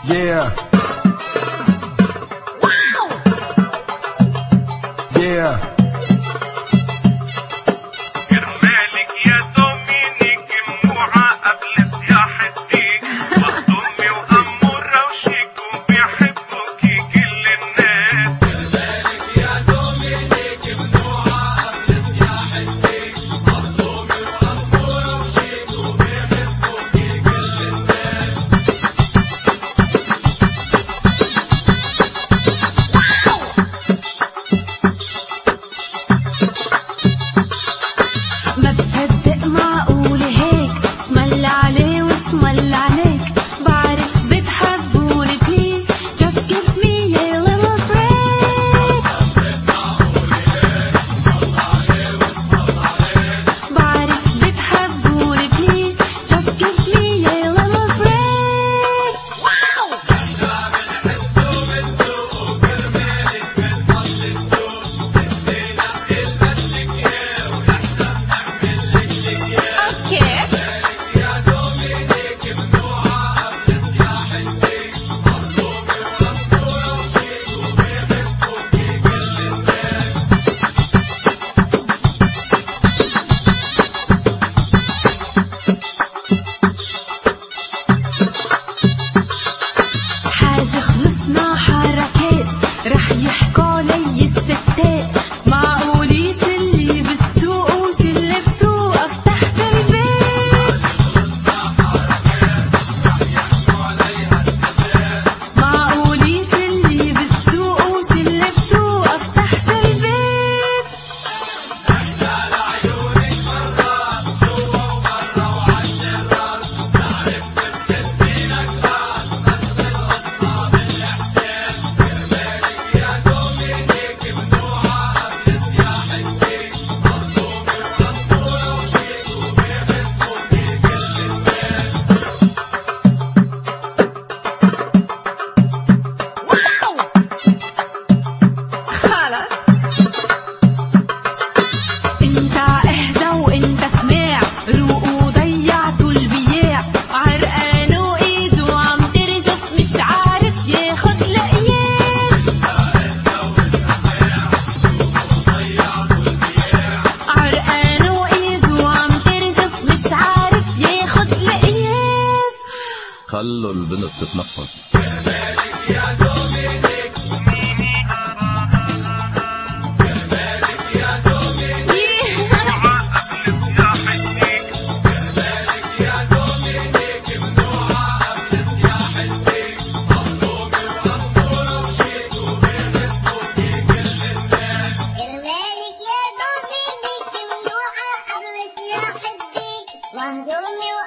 Yeah. Yeah. كرمالك يا دومينيك ممنوعة قبل سياحتك وأمي وأمورة وشيك وبيحبوكي كل الناس. كرمالك يا دومينيك ممنوعة قبل سياحتك وأمي وأمورة وشيك وبيحبوكي كل الناس. ما بصدق معقول هيك اسمل عليه واسمل عليك بعرف بتحبوني please just give me a little break بعرف بتحبوني please just give me a little break حاجة خلصنا حركات رح يحكوا علي الستات معقوليش اللي بالسوق وش اللي بتوقف تحت البيت معقوليش اللي بالسوق وش اللي بتوقف تحت البيت على عيونك مرات جوا وبرا وعند الراس تعرف بتحبينك راس بس القصة بالإحساس. كرمالك يا دومينيك ممنوعة قبل سياحتك مظلومة وأمورة وشيك وبيحبوكي كل الناس. خلص انت اهدى وانت سماع روق وضيعتوا البياع عرقان وايده عم ترجف مش عارف ياخد لقياس عرقان وايده عم ترجف مش عارف ياخد لقياس خلوا البنت تتنفس. كرمالك يا دومينيك كرمالك يا دومينيك ممنوعة قبل سياحتك كرمالك يا دومينيك ممنوعة قبل سياحتك مظلومة وأمورة وشيك وبيحبوكي كل الناس. كرمالك يا دومينيك ممنوعة قبل سياحتك وهدومي